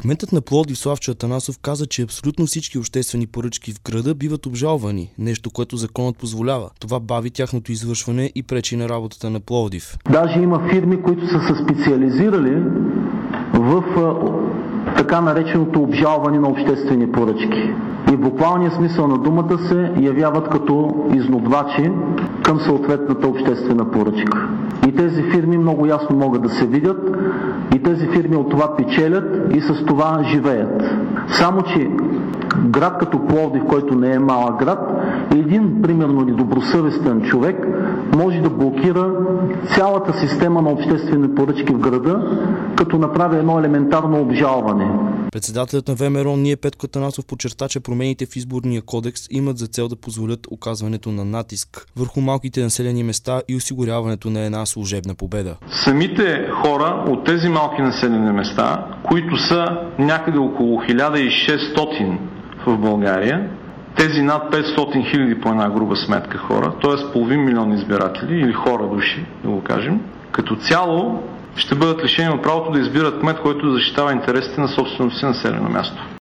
Кметът на Пловдив Славчо Атанасов каза, че абсолютно всички обществени поръчки в града биват обжалвани, нещо, което законът позволява. Това бави тяхното извършване и пречи на работата на Пловдив. Даже има фирми, които са се специализирали в така нареченото обжалване на обществени поръчки. И в буквалния смисъл на думата се явяват като изнудвачи към съответната обществена поръчка. И тези фирми много ясно могат да се видят, и тези фирми от това печелят и с това живеят. Само че град като Пловдив, който не е малък град, един примерно недобросъвестен човек може да блокира цялата система на обществени поръчки в града, като направи едно елементарно обжалване. Председателят на ВМРО НИЕ Петко Атанасов подчерта, че промените в изборния кодекс имат за цел да позволят оказването на натиск върху малките населени места и осигуряването на една служебна победа. Самите хора от тези малки населени места, които са някъде около 1600 в България, тези над 500 хиляди по една груба сметка хора, т.е. половин милион избиратели или хора души, да го кажем, като цяло ще бъдат лишени от правото да избират кмет, който защитава интересите на собственото си населено място.